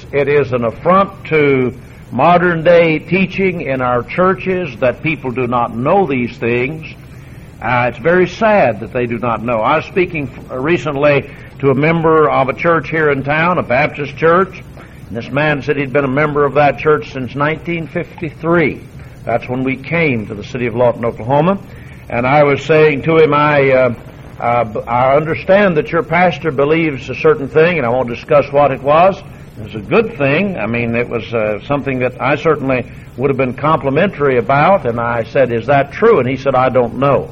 It is an affront to modern day teaching in our churches that people do not know these things. It's very sad that they do not know. I was speaking recently to a member of a church here in town, a Baptist church, and this man said he'd been a member of that church since 1953. That's when we came to the city of Lawton, Oklahoma. And I was saying to him, I understand that your pastor believes a certain thing, and I won't discuss what it was. It was a good thing. I mean, it was something that I certainly would have been complimentary about, and I said, is that true? And he said, I don't know.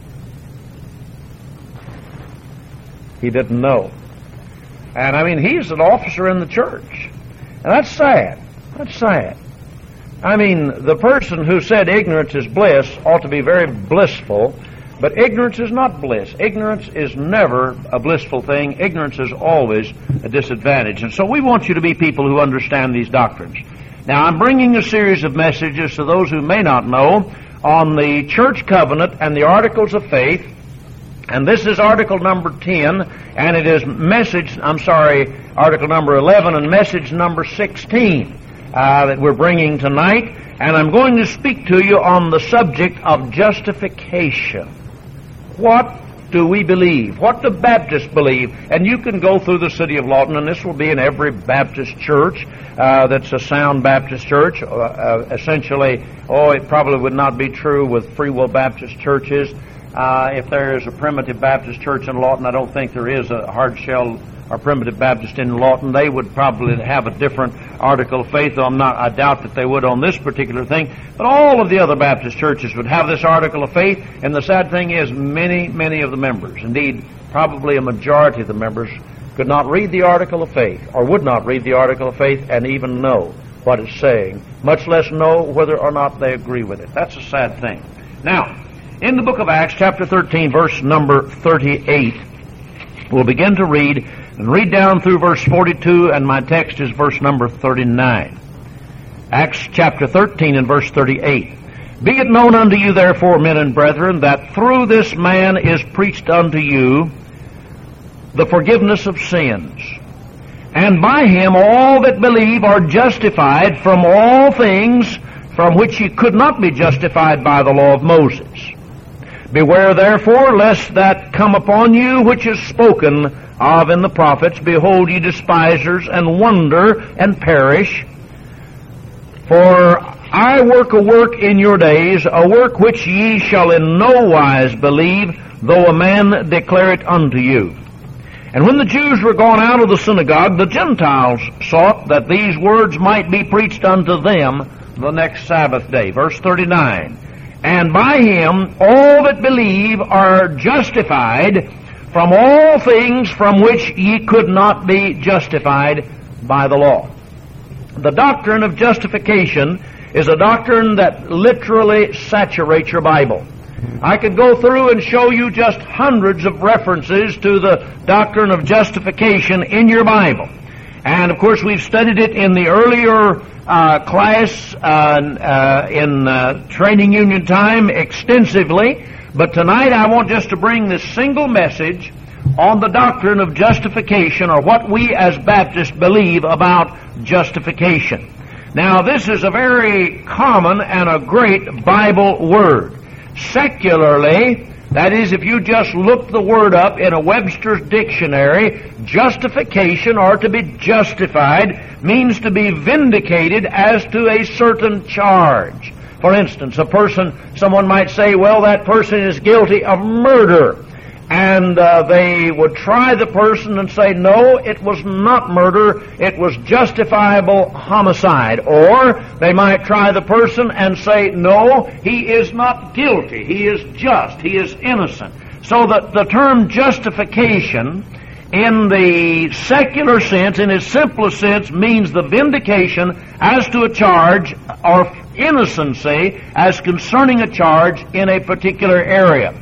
He didn't know. And I mean, he's an officer in the church. And that's sad. That's sad. I mean, the person who said ignorance is bliss ought to be very blissful, but ignorance is not bliss. Ignorance is never a blissful thing. Ignorance is always a disadvantage. And so we want you to be people who understand these doctrines. Now, I'm bringing a series of messages to those who may not know on the church covenant and the articles of faith. And this is article number 10, and it is article number 11 and message number 16 that we're bringing tonight. And I'm going to speak to you on the subject of justification. What do we believe? What do Baptists believe? And you can go through the city of Lawton, and this will be in every Baptist church that's a sound Baptist church. Essentially, it probably would not be true with Free Will Baptist churches. If there is a primitive Baptist church in Lawton, I don't think there is a hard shell or primitive Baptist in Lawton. They would probably have a different article of faith, though I doubt that they would on this particular thing. But all of the other Baptist churches would have this article of faith, and the sad thing is many of the members, indeed probably a majority of the members, could not read the article of faith, or would not read the article of faith and even know what it's saying, much less know whether or not they agree with it. That's a sad thing. Now, in the book of Acts, chapter 13, verse number 38, we'll begin to read, and read down through verse 42, and my text is verse number 39. Acts chapter 13 and verse 38. Be it known unto you, therefore, men and brethren, that through this man is preached unto you the forgiveness of sins. And by him all that believe are justified from all things from which ye could not be justified by the law of Moses. Beware therefore lest that come upon you which is spoken of in the prophets, behold, ye despisers, and wonder, and perish. For I work a work in your days, a work which ye shall in no wise believe, though a man declare it unto you. And when the Jews were gone out of the synagogue, the Gentiles sought that these words might be preached unto them the next Sabbath day. Verse 39. And by him all that believe are justified from all things from which ye could not be justified by the law. The doctrine of justification is a doctrine that literally saturates your Bible. I could go through and show you just hundreds of references to the doctrine of justification in your Bible. And of course we've studied it in the earlier class in training union time extensively, but tonight I want just to bring this single message on the doctrine of justification, or what we as Baptists believe about justification. Now this is a very common and a great Bible word. Secularly, that is, if you just look the word up in a Webster's dictionary, justification, or to be justified, means to be vindicated as to a certain charge. For instance, someone might say, well, that person is guilty of murder. And they would try the person and say, no, it was not murder, it was justifiable homicide. Or they might try the person and say, no, he is not guilty, he is just, he is innocent. So that the term justification, in the secular sense, in its simplest sense, means the vindication as to a charge, or innocency as concerning a charge in a particular area.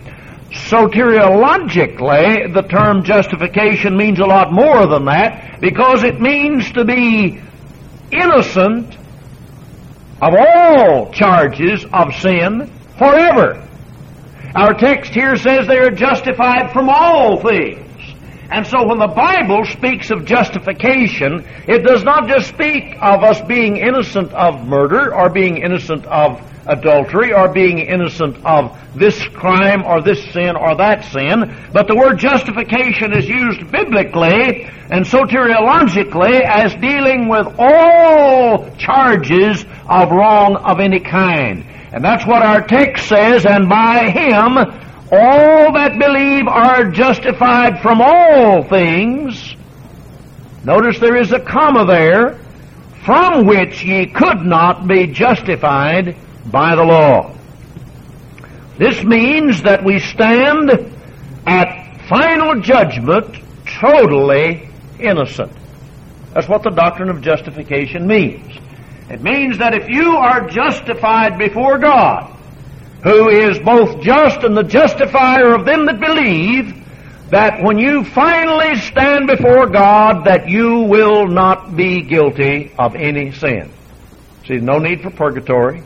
Soteriologically, the term justification means a lot more than that, because it means to be innocent of all charges of sin forever. Our text here says they are justified from all things. And so when the Bible speaks of justification, it does not just speak of us being innocent of murder or being innocent of adultery or being innocent of this crime or this sin or that sin, but the word justification is used biblically and soteriologically as dealing with all charges of wrong of any kind. And that's what our text says, and by Him all that believe are justified from all things. Notice there is a comma there, from which ye could not be justified by the law. This means that we stand at final judgment totally innocent. That's what the doctrine of justification means. It means that if you are justified before God, who is both just and the justifier of them that believe, that when you finally stand before God, that you will not be guilty of any sin. See, no need for purgatory,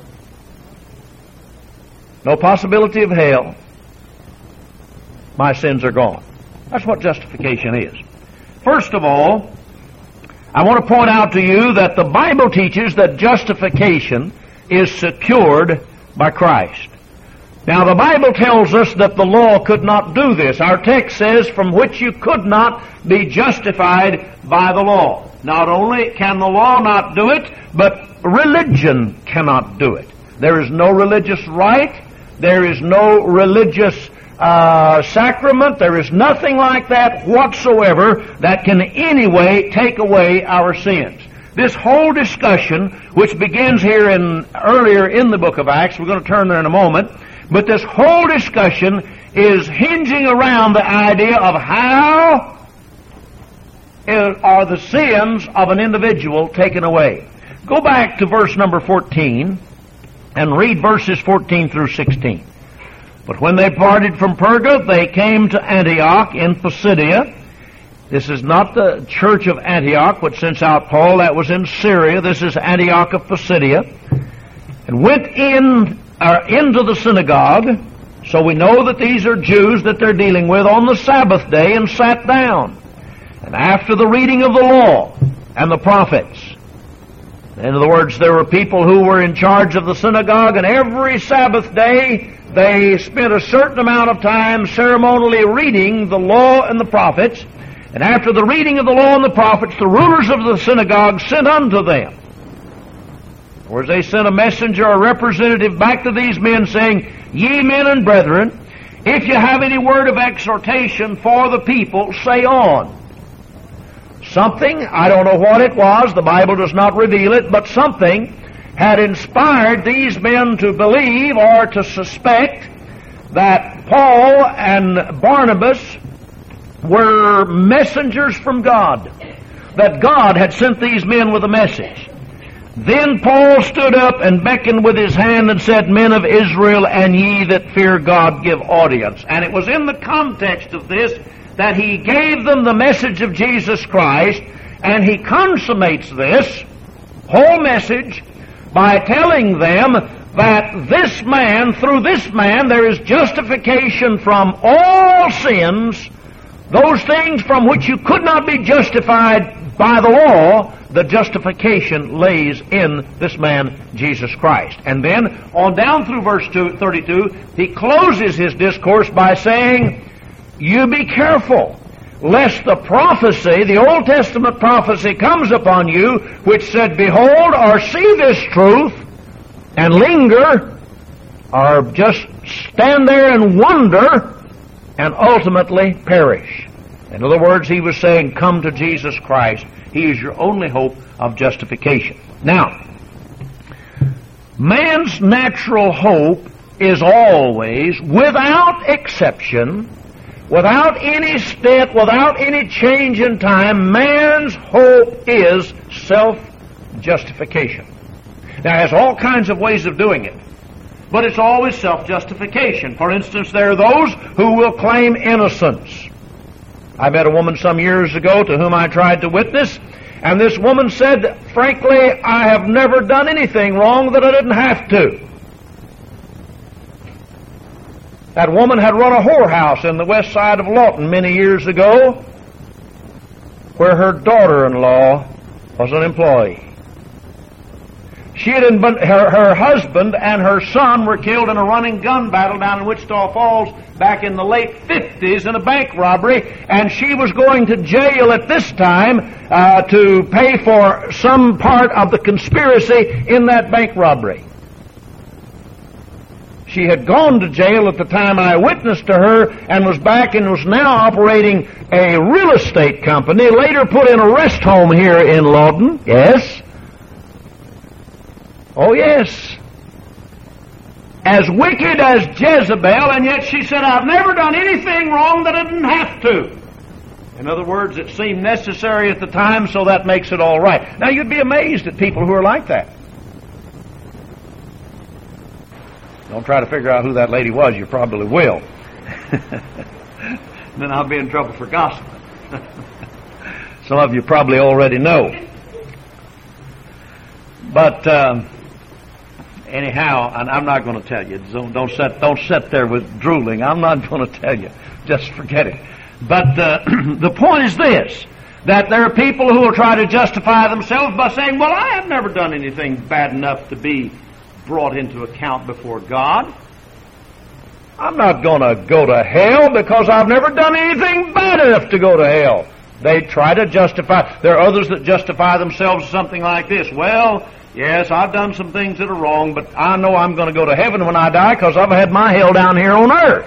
no possibility of hell. My sins are gone. That's what justification is. First of all, I want to point out to you that the Bible teaches that justification is secured by Christ. Now, the Bible tells us that the law could not do this. Our text says, from which you could not be justified by the law. Not only can the law not do it, but religion cannot do it. There is no religious rite. There is no religious sacrament. There is nothing like that whatsoever that can in any way take away our sins. This whole discussion, which begins here earlier in the book of Acts, we're going to turn there in a moment, but this whole discussion is hinging around the idea of how are the sins of an individual taken away. Go back to verse number 14 and read verses 14 through 16. But when they parted from Perga, they came to Antioch in Pisidia. This is not the church of Antioch, which sent out Paul. That was in Syria. This is Antioch of Pisidia. And went into the synagogue. So we know that these are Jews that they're dealing with on the Sabbath day, and sat down. And after the reading of the law and the prophets, in other words, there were people who were in charge of the synagogue, and every Sabbath day they spent a certain amount of time ceremonially reading the law and the prophets. And after the reading of the law and the prophets, the rulers of the synagogue sent unto them. Or they sent a messenger or representative back to these men, saying, Ye men and brethren, if you have any word of exhortation for the people, say on. Something, I don't know what it was, the Bible does not reveal it, but something had inspired these men to believe or to suspect that Paul and Barnabas were messengers from God, that God had sent these men with a message. Then Paul stood up and beckoned with his hand and said, Men of Israel, and ye that fear God, give audience. And it was in the context of this that he gave them the message of Jesus Christ, and he consummates this whole message by telling them that this man, through this man, there is justification from all sins, those things from which you could not be justified by the law. The justification lays in this man, Jesus Christ. And then, on down through verse 32, he closes his discourse by saying, You be careful, lest the prophecy, the Old Testament prophecy, comes upon you, which said, Behold, or see this truth, and linger, or just stand there and wonder, and ultimately perish. In other words, he was saying, Come to Jesus Christ. He is your only hope of justification. Now, man's natural hope is always, without exception, without any stint, without any change in time, man's hope is self-justification. Now, it has all kinds of ways of doing it, but it's always self-justification. For instance, there are those who will claim innocence. I met a woman some years ago to whom I tried to witness, and this woman said, Frankly, I have never done anything wrong that I didn't have to. That woman had run a whorehouse in the west side of Lawton many years ago, where her daughter-in-law was an employee. Her husband and her son were killed in a running gun battle down in Wichita Falls back in the late 50s in a bank robbery, and she was going to jail at this time to pay for some part of the conspiracy in that bank robbery. She had gone to jail at the time I witnessed to her and was back and was now operating a real estate company, later put in a rest home here in Lawton. Yes. Oh, yes. As wicked as Jezebel, and yet she said, I've never done anything wrong that I didn't have to. In other words, it seemed necessary at the time, so that makes it all right. Now, you'd be amazed at people who are like that. Don't try to figure out who that lady was. You probably will. Then I'll be in trouble for gossip. Some of you probably already know. But anyhow, and I'm not going to tell you. Don't sit there with drooling. I'm not going to tell you. Just forget it. But the point is this, that there are people who will try to justify themselves by saying, well, I have never done anything bad enough to be brought into account before God. I'm not going to go to hell because I've never done anything bad enough to go to hell. They try to justify. There are others that justify themselves something like this. Well, yes, I've done some things that are wrong, but I know I'm going to go to heaven when I die because I've had my hell down here on earth.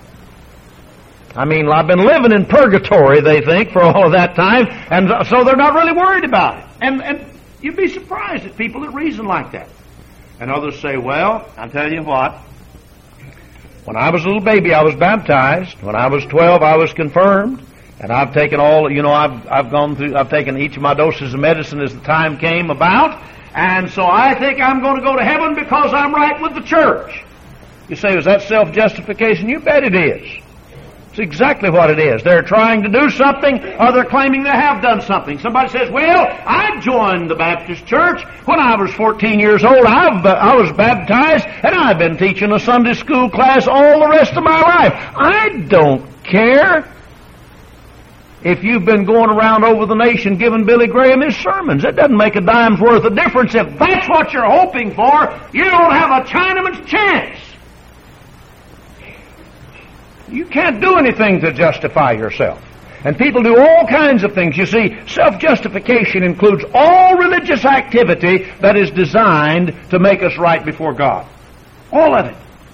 I mean, I've been living in purgatory, they think, for all of that time, and so they're not really worried about it. And you'd be surprised at people that reason like that. And others say, well, I'll tell you what, when I was a little baby, I was baptized. When I was 12, I was confirmed. And I've taken I've taken each of my doses of medicine as the time came about. And so I think I'm going to go to heaven because I'm right with the church. You say, is that self-justification? You bet it is. It's exactly what it is. They're trying to do something, or they're claiming they have done something. Somebody says, well, I joined the Baptist church when I was 14 years old. I was baptized, and I've been teaching a Sunday school class all the rest of my life. I don't care if you've been going around over the nation giving Billy Graham his sermons. It doesn't make a dime's worth of difference. If that's what you're hoping for, you don't have a Chinaman's chance. You can't do anything to justify yourself. And people do all kinds of things. You see, self-justification includes all religious activity that is designed to make us right before God. All of it.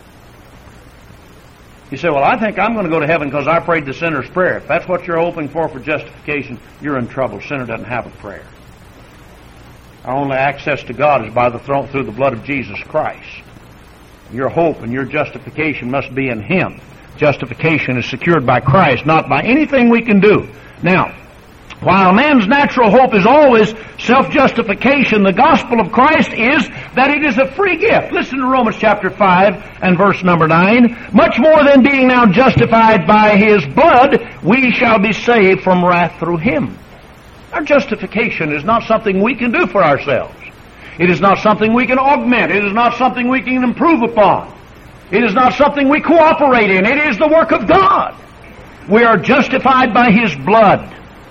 You say, well, I think I'm going to go to heaven because I prayed the sinner's prayer. If that's what you're hoping for justification, you're in trouble. Sinner doesn't have a prayer. Our only access to God is by the throne through the blood of Jesus Christ. Your hope and your justification must be in Him. Justification is secured by Christ, not by anything we can do. Now, while man's natural hope is always self-justification, the gospel of Christ is that it is a free gift. Listen to Romans chapter 5 and verse number 9. Much more than being now justified by His blood, we shall be saved from wrath through Him. Our justification is not something we can do for ourselves. It is not something we can augment. It is not something we can improve upon. It is not something we cooperate in. It is the work of God. We are justified by His blood.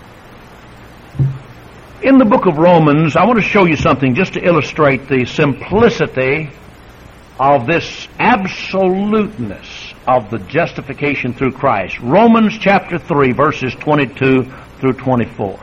In the book of Romans, I want to show you something just to illustrate the simplicity of this absoluteness of the justification through Christ. Romans chapter 3, verses 22 through 24.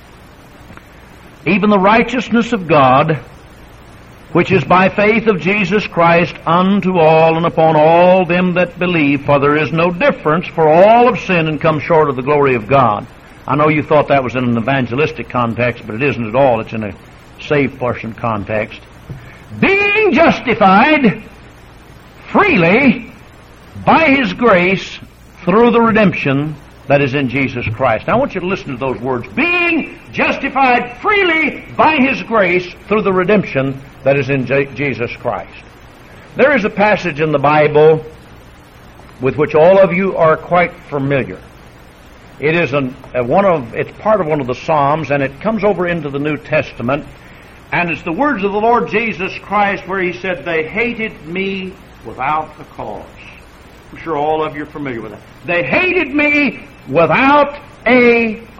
Even the righteousness of God, which is by faith of Jesus Christ unto all and upon all them that believe, for there is no difference, for all have sinned and come short of the glory of God. I know you thought that was in an evangelistic context, but it isn't at all. It's in a saved person context. Being justified freely by His grace through the redemption that is in Jesus Christ. Now I want you to listen to those words. Being justified freely by His grace through the redemption that is in Jesus Christ. There is a passage in the Bible with which all of you are quite familiar. It is it's part of one of the Psalms, and it comes over into the New Testament, and it's the words of the Lord Jesus Christ where He said, "They hated me without a cause." I'm sure all of you are familiar with that. They hated me without a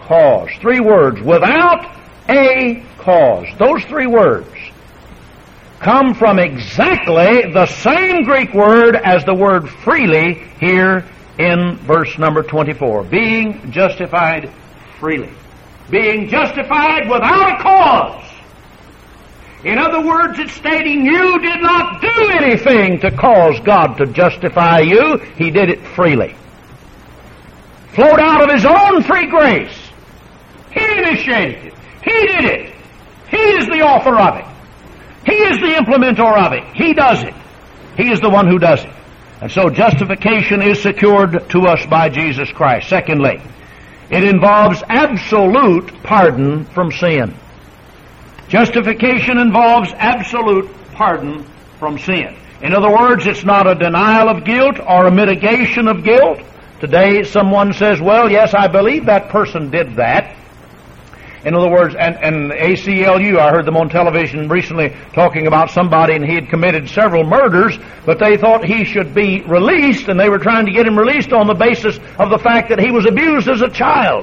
cause. 3 words. Without a cause. Those 3 words come from exactly the same Greek word as the word freely here in verse number 24. Being justified freely. Being justified without a cause. In other words, it's stating you did not do anything to cause God to justify you. He did it freely. Flowed out of His own free grace. He initiated it. He did it. He is the author of it. He is the implementer of it. He does it. He is the one who does it. And so justification is secured to us by Jesus Christ. Secondly, it involves absolute pardon from sin. Justification involves absolute pardon from sin. In other words, it's not a denial of guilt or a mitigation of guilt. Today someone says, well, yes, I believe that person did that. In other words, and ACLU, I heard them on television recently talking about somebody, and he had committed several murders, but they thought he should be released, and they were trying to get him released on the basis of the fact that he was abused as a child.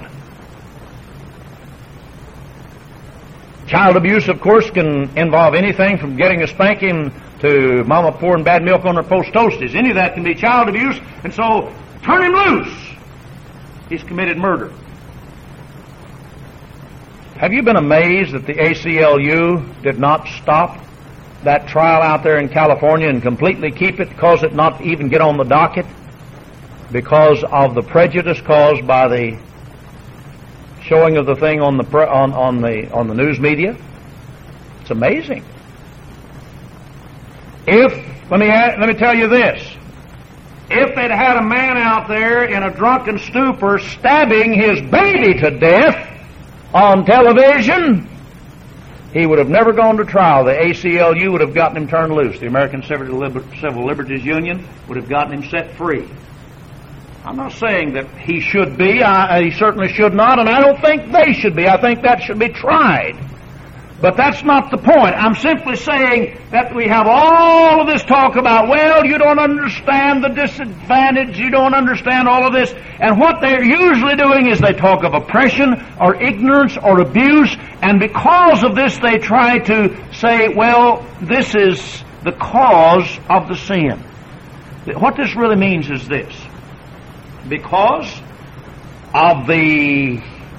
Child abuse, of course, can involve anything from getting a spanking to mama pouring bad milk on her post toasties. Any of that can be child abuse, and so turn him loose. He's committed murder. Have you been amazed that the ACLU did not stop that trial out there in California and completely keep it, cause it not even get on the docket because of the prejudice caused by the showing of the thing on the news media? It's amazing. Let me tell you this. If they'd had a man out there in a drunken stupor stabbing his baby to death on television, he would have never gone to trial. The ACLU would have gotten him turned loose. The American Civil Liberties Union would have gotten him set free. I'm not saying that he should be. He certainly should not, and I don't think they should be. I think that should be tried. But that's not the point. I'm simply saying that we have all of this talk about, well, you don't understand the disadvantage, you don't understand all of this. And what they're usually doing is they talk of oppression or ignorance or abuse, and because of this they try to say, well, this is the cause of the sin. What this really means is this. Because of the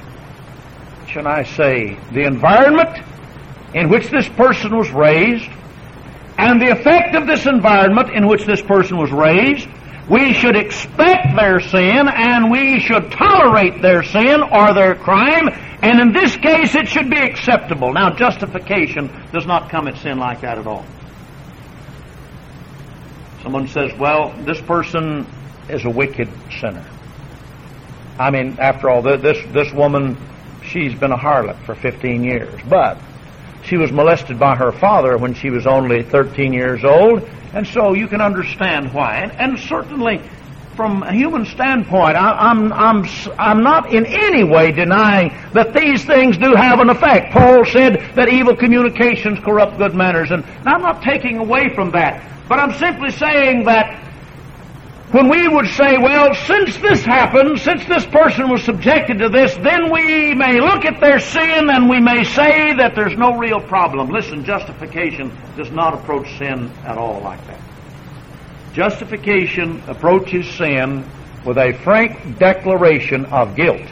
environment in which this person was raised, and the effect of this environment in which this person was raised, we should expect their sin, and we should tolerate their sin or their crime, and in this case it should be acceptable. Now, justification does not come at sin like that at all. Someone says, well, this person is a wicked sinner. I mean, after all, this woman, she's been a harlot for 15 years, but she was molested by her father when she was only 13 years old, and so you can understand why. And certainly, from a human standpoint, I'm not in any way denying that these things do have an effect. Paul said that evil communications corrupt good manners, and I'm not taking away from that. But I'm simply saying that when we would say, well, since this happened, since this person was subjected to this, then we may look at their sin and we may say that there's no real problem. Listen, justification does not approach sin at all like that. Justification approaches sin with a frank declaration of guilt.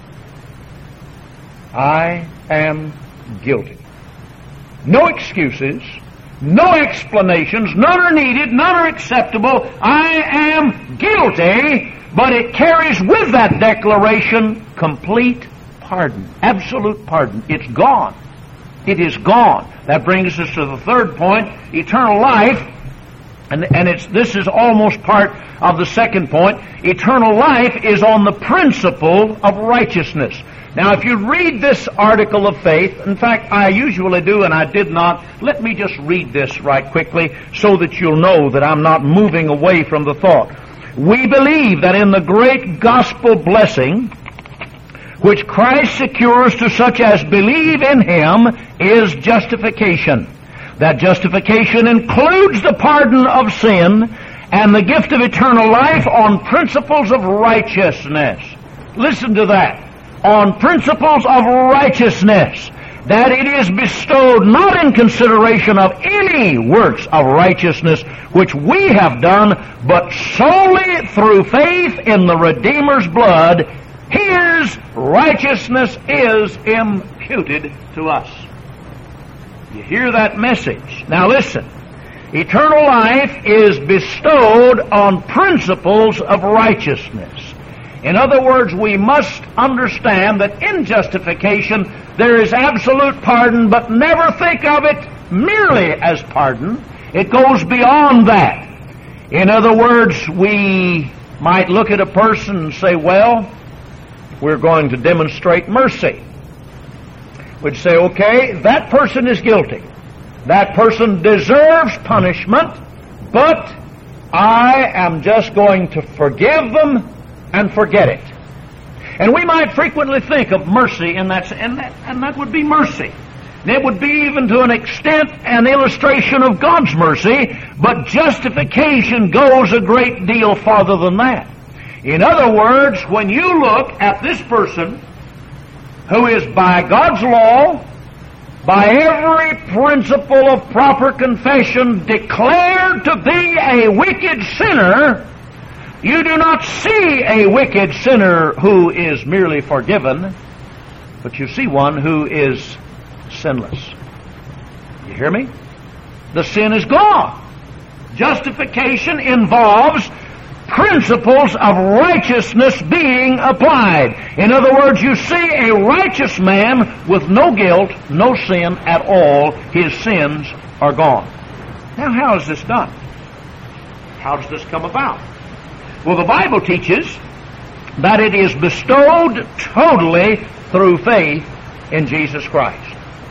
I am guilty. No excuses. No explanations, none are needed, none are acceptable. I am guilty, but it carries with that declaration complete pardon, absolute pardon. It's gone. It is gone. That brings us to the third point, eternal life, and this is almost part of the second point. Eternal life is on the principle of righteousness. Now, if you read this article of faith, in fact, I usually do, and I did not. Let me just read this right quickly so that you'll know that I'm not moving away from the thought. We believe that in the great gospel blessing, which Christ secures to such as believe in Him, is justification. That justification includes the pardon of sin and the gift of eternal life on principles of righteousness. Listen to that. on principles of righteousness, that it is bestowed not in consideration of any works of righteousness which we have done, but solely through faith in the Redeemer's blood, His righteousness is imputed to us. You hear that message? Now listen. Eternal life is bestowed on principles of righteousness. In other words, we must understand that in justification there is absolute pardon, but never think of it merely as pardon. It goes beyond that. In other words, we might look at a person and say, well, we're going to demonstrate mercy. We'd say, okay, that person is guilty. That person deserves punishment, but I am just going to forgive them and forget it. And we might frequently think of mercy in that, and that would be mercy. It would be even to an extent an illustration of God's mercy, but justification goes a great deal farther than that. In other words, when you look at this person who is by God's law, by every principle of proper confession, declared to be a wicked sinner, you do not see a wicked sinner who is merely forgiven, but you see one who is sinless. You hear me? The sin is gone. Justification involves principles of righteousness being applied. In other words, you see a righteous man with no guilt, no sin at all. His sins are gone. Now, how is this done? How does this come about? Well, the Bible teaches that it is bestowed totally through faith in Jesus Christ.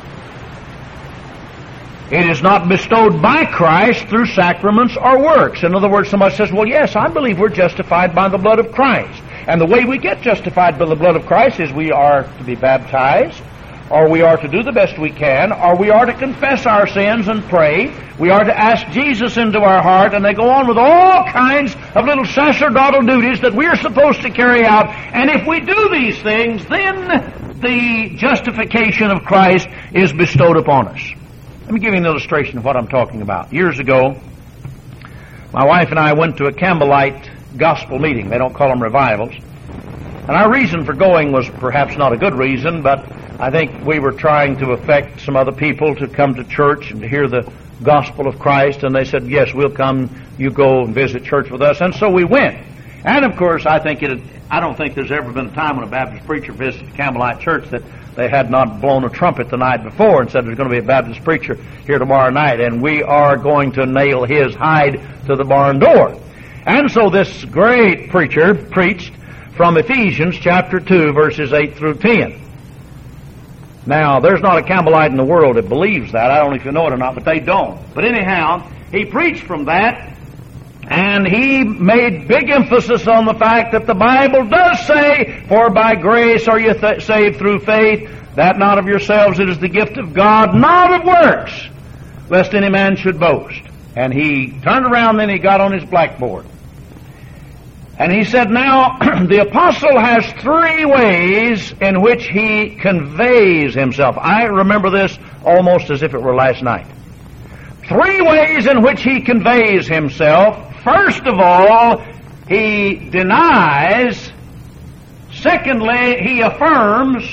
It is not bestowed by Christ through sacraments or works. In other words, somebody says, well, yes, I believe we're justified by the blood of Christ. And the way we get justified by the blood of Christ is we are to be baptized, or we are to do the best we can, or we are to confess our sins and pray. We are to ask Jesus into our heart, and they go on with all kinds of little sacerdotal duties that we are supposed to carry out. And if we do these things, then the justification of Christ is bestowed upon us. Let me give you an illustration of what I'm talking about. Years ago, my wife and I went to a Campbellite gospel meeting. They don't call them revivals. And our reason for going was perhaps not a good reason, but I think we were trying to affect some other people to come to church and to hear the gospel of Christ. And they said, yes, we'll come. You go and visit church with us. And so we went. And of course, I don't think there's ever been a time when a Baptist preacher visited a Campbellite church that they had not blown a trumpet the night before and said there's going to be a Baptist preacher here tomorrow night, and we are going to nail his hide to the barn door. And so this great preacher preached from Ephesians chapter 2, verses 8 through 10. Now, there's not a Campbellite in the world that believes that. I don't know if you know it or not, but they don't. But anyhow, he preached from that, and he made big emphasis on the fact that the Bible does say, for by grace are you saved through faith, that not of yourselves, it is the gift of God, not of works, lest any man should boast. And he turned around, then he got on his blackboard. And he said, now, the apostle has three ways in which he conveys himself. I remember this almost as if it were last night. Three ways in which he conveys himself. First of all, he denies. Secondly, he affirms.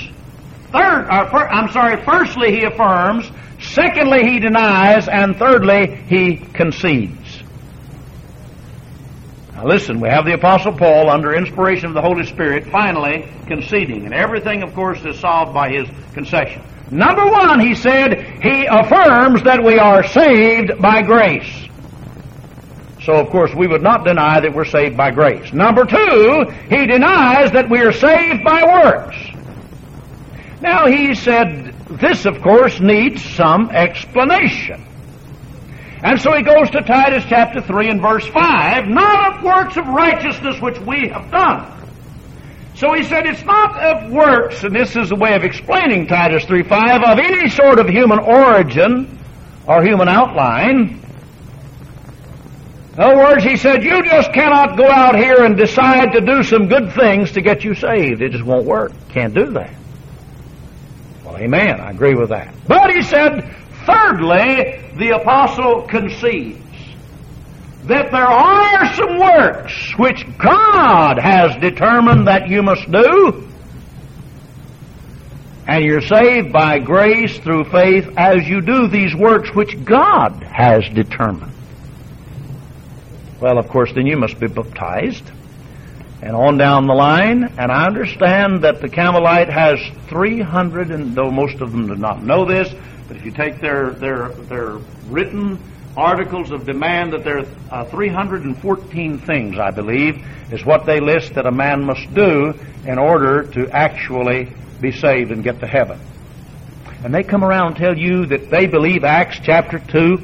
Firstly, he affirms. Secondly, he denies. And thirdly, he concedes. Now listen, we have the Apostle Paul under inspiration of the Holy Spirit finally conceding. And everything, of course, is solved by his concession. Number one, he said, he affirms that we are saved by grace. So, of course, we would not deny that we're saved by grace. Number two, he denies that we are saved by works. Now, he said, this, of course, needs some explanation. And so he goes to Titus chapter 3 and verse 5, not of works of righteousness which we have done. So he said it's not of works, and this is a way of explaining Titus 3:5, of any sort of human origin or human outline. In other words, he said, you just cannot go out here and decide to do some good things to get you saved. It just won't work. Can't do that. Well, amen. I agree with that. But he said, thirdly, the apostle concedes that there are some works which God has determined that you must do, and you're saved by grace through faith as you do these works which God has determined. Well, of course, then you must be baptized. And on down the line, and I understand that the Carmelite has 300, and though most of them do not know this, but if you take their written articles of demand, that there are 314 things, I believe, is what they list that a man must do in order to actually be saved and get to heaven. And they come around and tell you that they believe Acts chapter 2,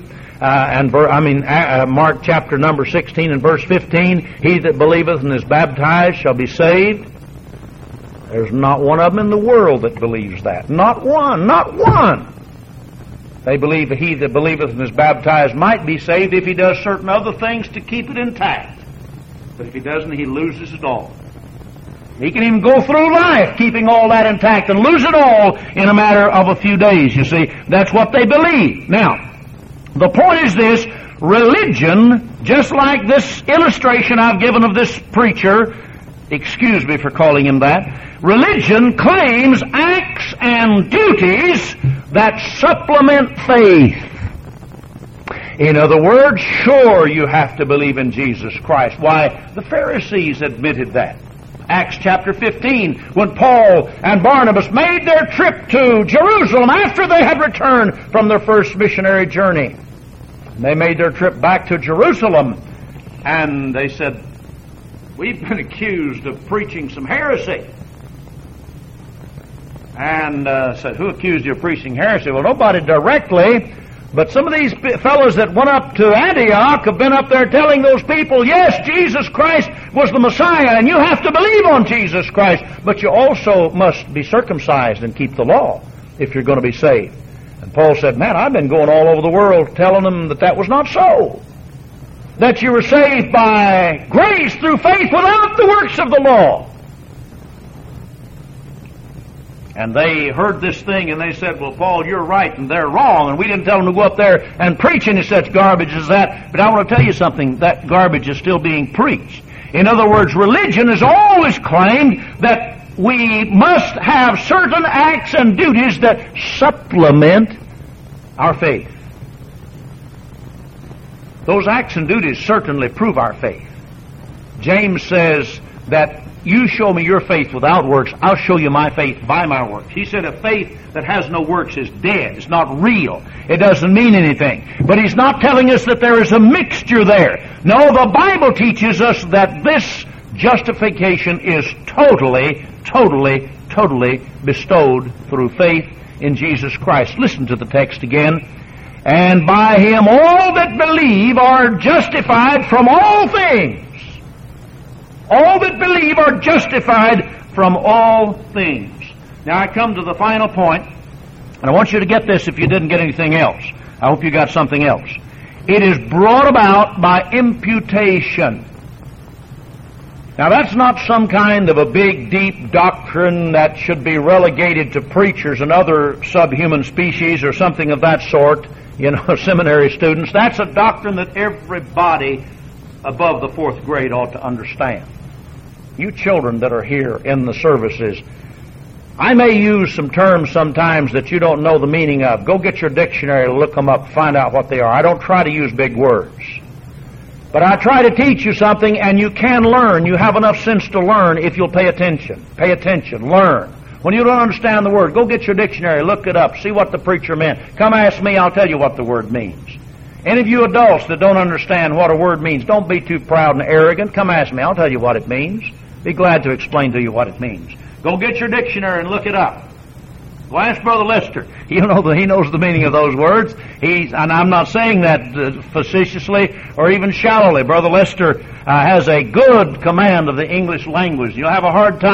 Mark chapter number 16 and verse 15, he that believeth and is baptized shall be saved. There's not one of them in the world that believes that. Not one, not one. They believe that he that believeth and is baptized might be saved if he does certain other things to keep it intact. But if he doesn't, he loses it all. He can even go through life keeping all that intact and lose it all in a matter of a few days, you see. That's what they believe. Now, the point is this: religion, just like this illustration I've given of this preacher, excuse me for calling him that, religion claims acts and duties that supplement faith. In other words, sure, you have to believe in Jesus Christ. Why, the Pharisees admitted that. Acts chapter 15, when Paul and Barnabas made their trip to Jerusalem after they had returned from their first missionary journey. They made their trip back to Jerusalem, and they said, we've been accused of preaching some heresy. And said, who accused you of preaching heresy? Well, nobody directly, but some of these fellows that went up to Antioch have been up there telling those people, yes, Jesus Christ was the Messiah, and you have to believe on Jesus Christ, but you also must be circumcised and keep the law if you're going to be saved. And Paul said, man, I've been going all over the world telling them that that was not so. That you were saved by grace through faith without the works of the law. And they heard this thing and they said, well, Paul, you're right and they're wrong, and we didn't tell them to go up there and preach any such garbage as that. But I want to tell you something, that garbage is still being preached. In other words, religion has always claimed that we must have certain acts and duties that supplement our faith. Those acts and duties certainly prove our faith. James says that you show me your faith without works, I'll show you my faith by my works. He said a faith that has no works is dead. It's not real. It doesn't mean anything. But he's not telling us that there is a mixture there. No, the Bible teaches us that this justification is totally bestowed through faith in Jesus Christ. Listen to the text again. And by him all that believe are justified from all things. All that believe are justified from all things. Now I come to the final point, and I want you to get this if you didn't get anything else. I hope you got something else. It is brought about by imputation. Now that's not some kind of a big, deep doctrine that should be relegated to preachers and other subhuman species or something of that sort, seminary students. That's a doctrine that everybody above the fourth grade ought to understand. You children that are here in the services, I may use some terms sometimes that you don't know the meaning of. Go get your dictionary, look them up, find out what they are. I don't try to use big words. But I try to teach you something, and you can learn. You have enough sense to learn if you'll pay attention. Pay attention. Learn. When you don't understand the word, go get your dictionary, look it up, see what the preacher meant. Come ask me, I'll tell you what the word means. Any of you adults that don't understand what a word means, don't be too proud and arrogant. Come ask me, I'll tell you what it means. Be glad to explain to you what it means. Go get your dictionary and look it up. Go ask Brother Lester. He knows the meaning of those words. And I'm not saying that facetiously or even shallowly. Brother Lester has a good command of the English language. You'll have a hard time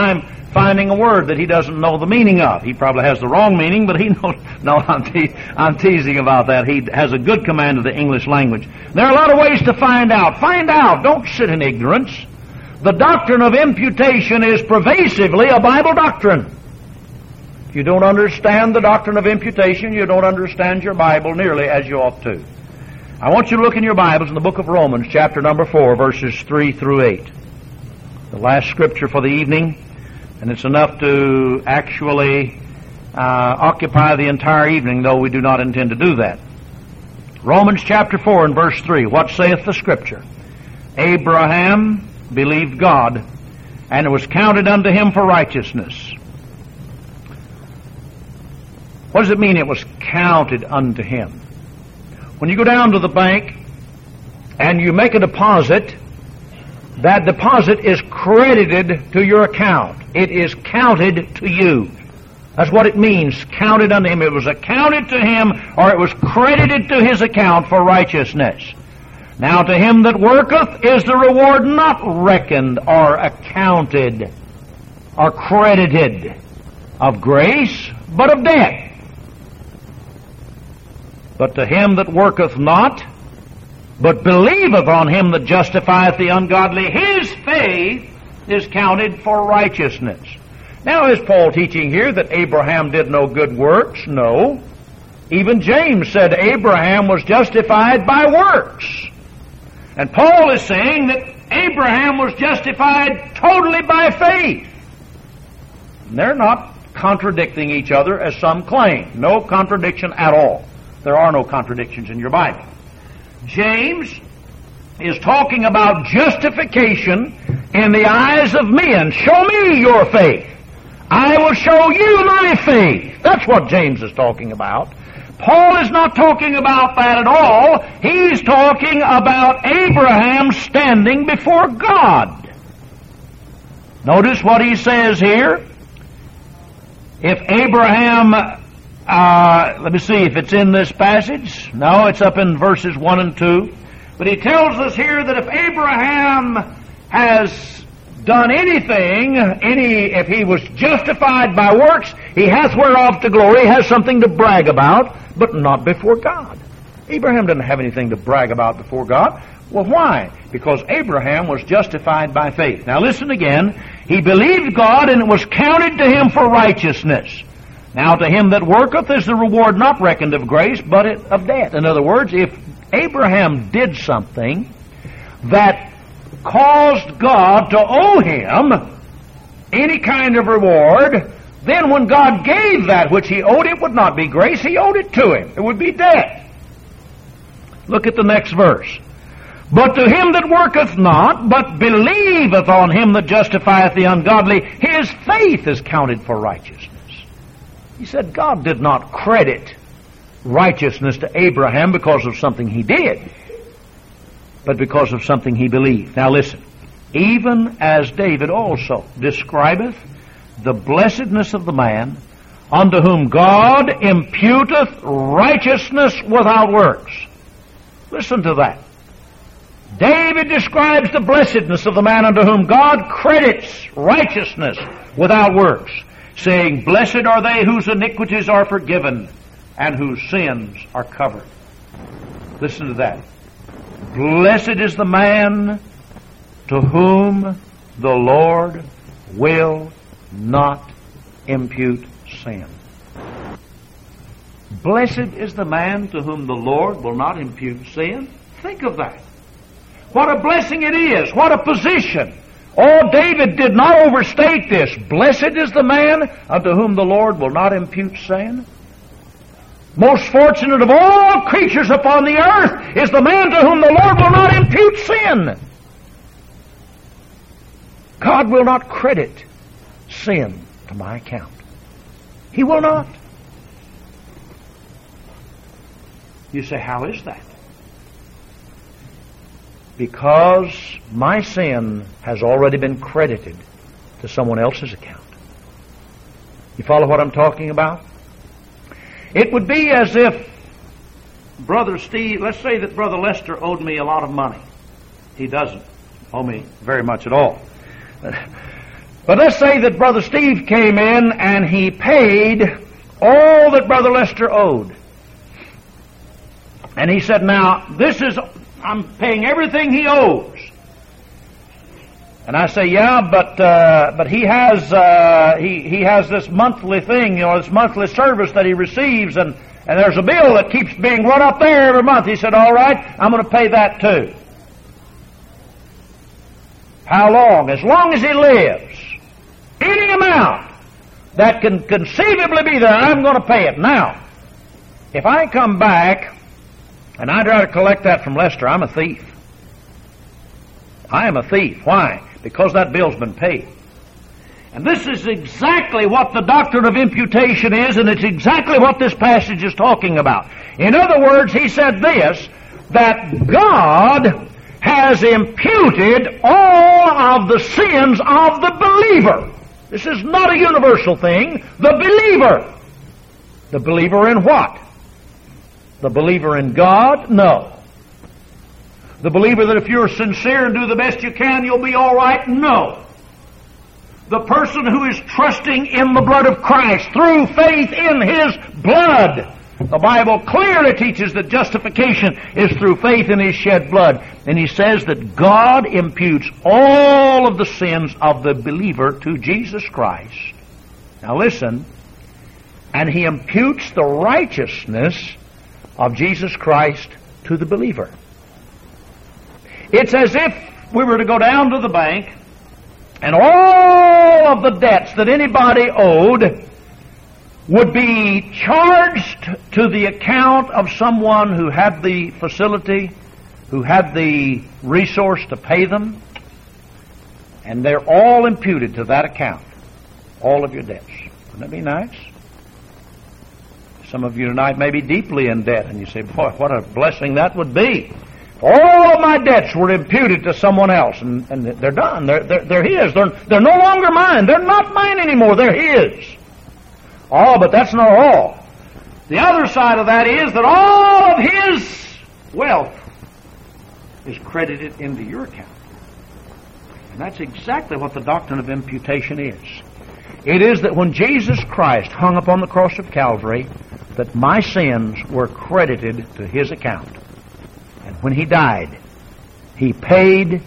finding a word that he doesn't know the meaning of. He probably has the wrong meaning, but he knows. No, I'm teasing about that. He has a good command of the English language. There are a lot of ways to find out. Find out. Don't sit in ignorance. The doctrine of imputation is pervasively a Bible doctrine. If you don't understand the doctrine of imputation, you don't understand your Bible nearly as you ought to. I want you to look in your Bibles in the book of Romans, chapter number 4, verses 3 through 8. The last scripture for the evening, and it's enough to actually occupy the entire evening, though we do not intend to do that. Romans chapter 4 and verse 3, what saith the scripture? Abraham believed God, and it was counted unto him for righteousness. What does it mean it was counted unto him? When you go down to the bank and you make a deposit, that deposit is credited to your account. It is counted to you. That's what it means, counted unto him. It was accounted to him, or it was credited to his account for righteousness. Now to him that worketh is the reward not reckoned or accounted or credited of grace, but of debt. But to him that worketh not, but believeth on him that justifieth the ungodly, his faith is counted for righteousness. Now, is Paul teaching here that Abraham did no good works? No. Even James said Abraham was justified by works. And Paul is saying that Abraham was justified totally by faith. And they're not contradicting each other as some claim. No contradiction at all. There are no contradictions in your Bible. James is talking about justification in the eyes of men. Show me your faith. I will show you my faith. That's what James is talking about. Paul is not talking about that at all. He's talking about Abraham standing before God. Notice what he says here. If Abraham... let me see if it's in this passage. No, it's up in verses 1 and 2. But he tells us here that if Abraham has done anything, if he was justified by works, he hath whereof to glory, has something to brag about, but not before God. Abraham didn't have anything to brag about before God. Well, why? Because Abraham was justified by faith. Now listen again. He believed God, and it was counted to him for righteousness. Now to him that worketh is the reward not reckoned of grace, but of debt. In other words, if Abraham did something that caused God to owe him any kind of reward, then when God gave that which he owed, it would not be grace, he owed it to him. It would be debt. Look at the next verse. But to him that worketh not, but believeth on him that justifieth the ungodly, his faith is counted for righteousness. He said God did not credit righteousness to Abraham because of something he did, but because of something he believed. Now listen, even as David also describeth the blessedness of the man unto whom God imputeth righteousness without works. Listen to that. David describes the blessedness of the man unto whom God credits righteousness without works, saying, blessed are they whose iniquities are forgiven and whose sins are covered. Listen to that. Blessed is the man to whom the Lord will not impute sin. Blessed is the man to whom the Lord will not impute sin. Think of that. What a blessing it is. What a position. Oh, David did not overstate this. Blessed is the man unto whom the Lord will not impute sin. Most fortunate of all creatures upon the earth is the man to whom the Lord will not impute sin. God will not credit sin to my account. He will not. You say, how is that? Because my sin has already been credited to someone else's account. You follow what I'm talking about? It would be as if Brother Steve, let's say that Brother Lester owed me a lot of money. He doesn't owe me very much at all. But let's say that Brother Steve came in and he paid all that Brother Lester owed. And he said, now, I'm paying everything he owes. And I say, yeah, but he has this monthly thing, this monthly service that he receives, and there's a bill that keeps being run up there every month. He said, all right, I'm going to pay that too. How long? As long as he lives. Any amount that can conceivably be there, I'm going to pay it. Now, if I come back and I try to collect that from Lester, I'm a thief. I am a thief. Why? Because that bill's been paid. And this is exactly what the doctrine of imputation is, and it's exactly what this passage is talking about. In other words, he said this, that God has imputed all of the sins of the believer. This is not a universal thing. The believer. The believer in what? The believer in God? No. The believer that if you're sincere and do the best you can, you'll be all right? No. The person who is trusting in the blood of Christ through faith in His blood. The Bible clearly teaches that justification is through faith in His shed blood. And He says that God imputes all of the sins of the believer to Jesus Christ. Now listen, and He imputes the righteousness of Jesus Christ to the believer. It's as if we were to go down to the bank and all of the debts that anybody owed would be charged to the account of someone who had the facility, who had the resource to pay them, and they're all imputed to that account, all of your debts. Wouldn't that be nice? Some of you tonight may be deeply in debt, and you say, boy, what a blessing that would be. All of my debts were imputed to someone else, and they're done. They're His. They're no longer mine. They're not mine anymore. They're His. Oh, but that's not all. The other side of that is that all of His wealth is credited into your account. And that's exactly what the doctrine of imputation is. It is that when Jesus Christ hung upon the cross of Calvary, that my sins were credited to His account. And when He died, He paid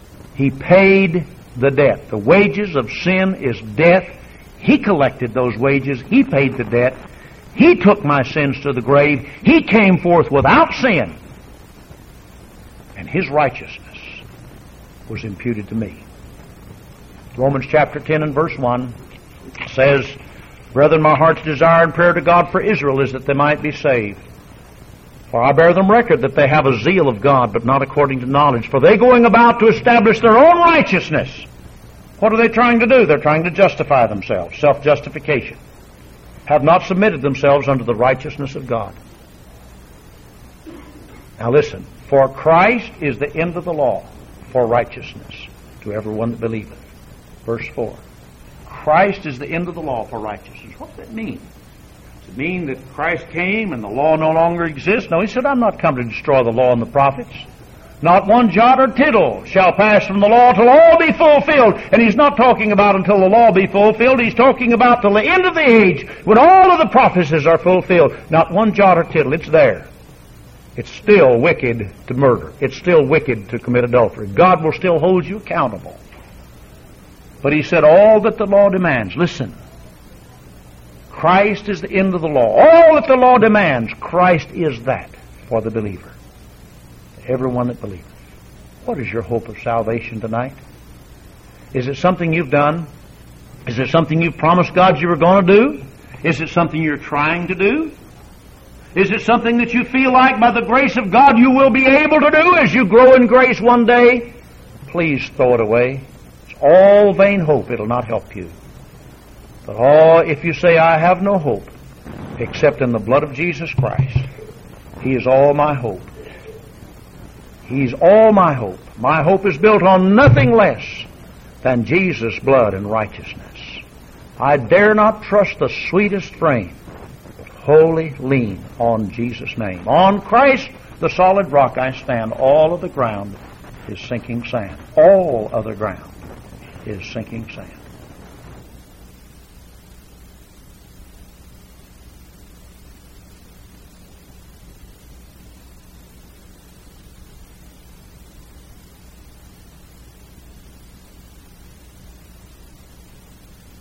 the debt. The wages of sin is death. He collected those wages. He paid the debt. He took my sins to the grave. He came forth without sin. And His righteousness was imputed to me. Romans chapter 10 and verse 1 says, Brethren, my heart's desire and prayer to God for Israel is that they might be saved. For I bear them record that they have a zeal of God, but not according to knowledge. For they going about to establish their own righteousness. What are they trying to do? They're trying to justify themselves. Self-justification. Have not submitted themselves unto the righteousness of God. Now listen. For Christ is the end of the law for righteousness to everyone that believeth. Verse 4. Christ is the end of the law for righteousness. What does that mean? Does it mean that Christ came and the law no longer exists? No, He said, I'm not come to destroy the law and the prophets. Not one jot or tittle shall pass from the law till all be fulfilled. And He's not talking about until the law be fulfilled. He's talking about till the end of the age, when all of the prophecies are fulfilled. Not one jot or tittle. It's there. It's still wicked to murder. It's still wicked to commit adultery. God will still hold you accountable. But He said all that the law demands. Listen. Christ is the end of the law. All that the law demands, Christ is that for the believer. Everyone that believeth. What is your hope of salvation tonight? Is it something you've done? Is it something you've promised God you were going to do? Is it something you're trying to do? Is it something that you feel like by the grace of God you will be able to do as you grow in grace one day? Please throw it away. It's all vain hope. It'll not help you. But if you say, I have no hope except in the blood of Jesus Christ, He is all my hope. He's all my hope. My hope is built on nothing less than Jesus' blood and righteousness. I dare not trust the sweetest frame, but wholly lean on Jesus' name. On Christ, the solid rock, I stand. All of the ground is sinking sand. All other ground is sinking sand.